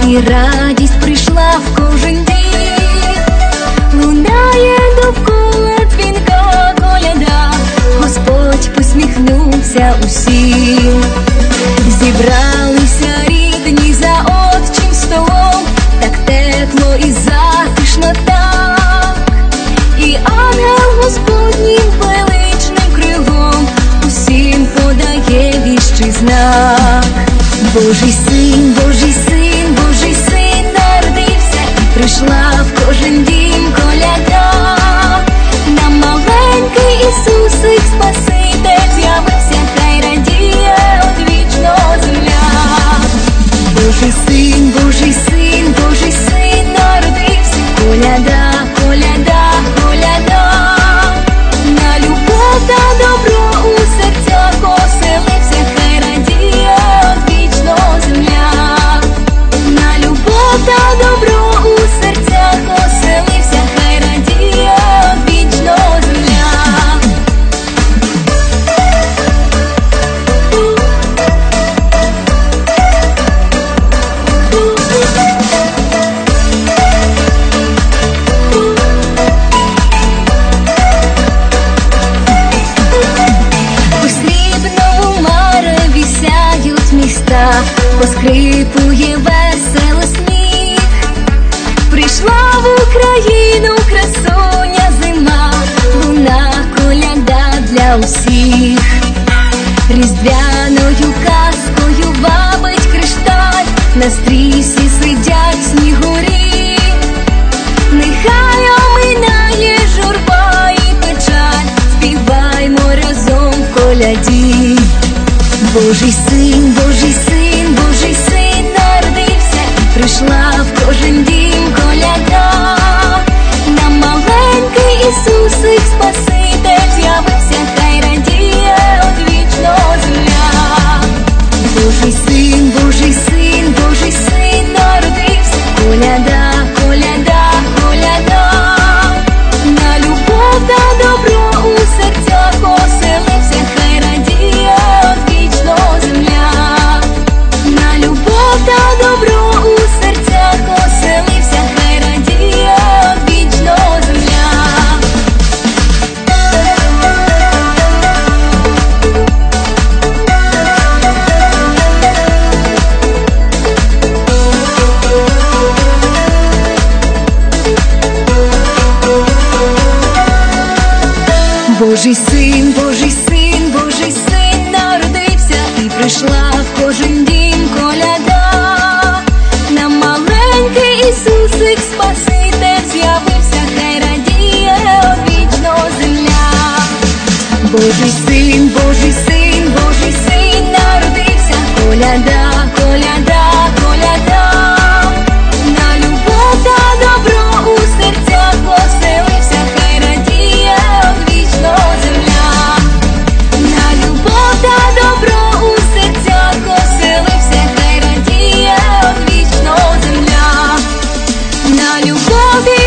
і радість прийшла в кожен дім. Лунає довкола дзвінка коляда, Господь посміхнувся усім. Зібралися рідні за отчим столом, так тепло і затишно так. І ангел Господнім величним крилом усім подає віщий знак. Божий син, Божий син, Божий син народився, і прийшла в кожен дім коляда. Нам маленький Ісусик Спаситель з'явився, хай радіє одвічно земля. Божий син, Божий син, Божий син народився, коляда, коляда, коляда. На любов та добро у серцях оселився, хай радіє одвічно земля. На любов та добро у серцях оселився, хай радіє одвічно земля. У срібному мареві сяють міста, поскрипує весело сніг. Прийшла в Україну красуня зима, луна коляда для усіх. Різдвяною казкою вабить кришталь, на стрісі сидять снігурі. Нехай оминає журба і печаль, співаймо разом в коляді. Божий син, Божий син, Божий син народився, і прийшла в кожен дім коляда. Нам маленький Ісусик Спаситель з'явився, хай радіє одвічно земля. Божий син, Божий син, Божий син народився, коляда, коляда, коляда. На любов та добро у серцях оселився, хай радіє одвічно земля. На любов та добро у серцях оселився, хай радіє одвічно земля. Божий син, Божий син, Божий син народився, і прийшла в кожен дім коляда. Нам маленький Ісусик Спаситель з'явився, хай радіє одвічно земля. Божий син, Божий син, Божий син народився, коляда, коляда, коляда. На любов та добро у серцях оселився, хай радіє одвічно земля. На любов та добро у серцях оселився, хай радіє одвічно земля. На любові